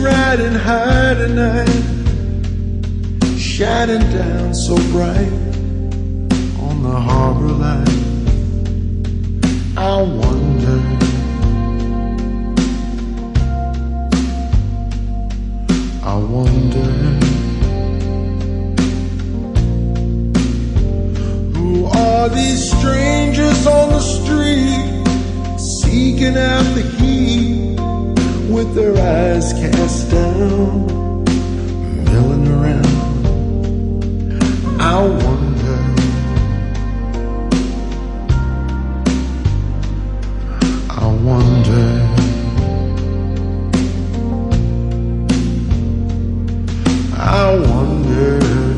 riding high tonight, shining down so bright on the harbor light. I wonder, I wonder, who are these strangers on the street, seeking out the heat with their eyes cast down, milling around. I wonder, I wonder, I wonder.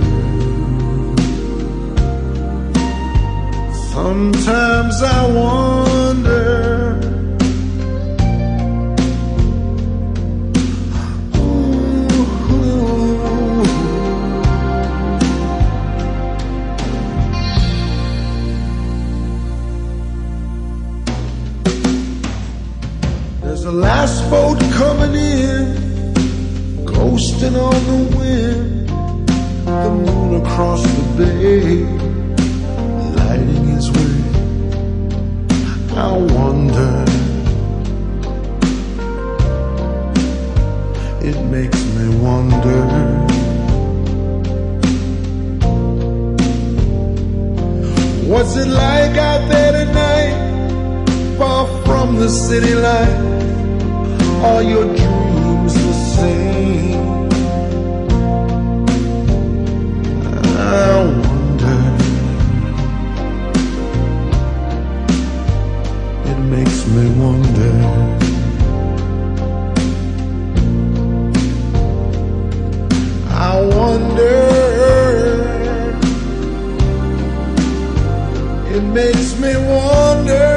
Sometimes I wonder. There's a last boat coming in, ghosting on the wind, the moon across the bay, lighting his way. I wonder, it makes me wonder, what's it like out there tonight, far from the city light? Are your dreams the same? I wonder, it makes me wonder. I wonder, it makes me wonder.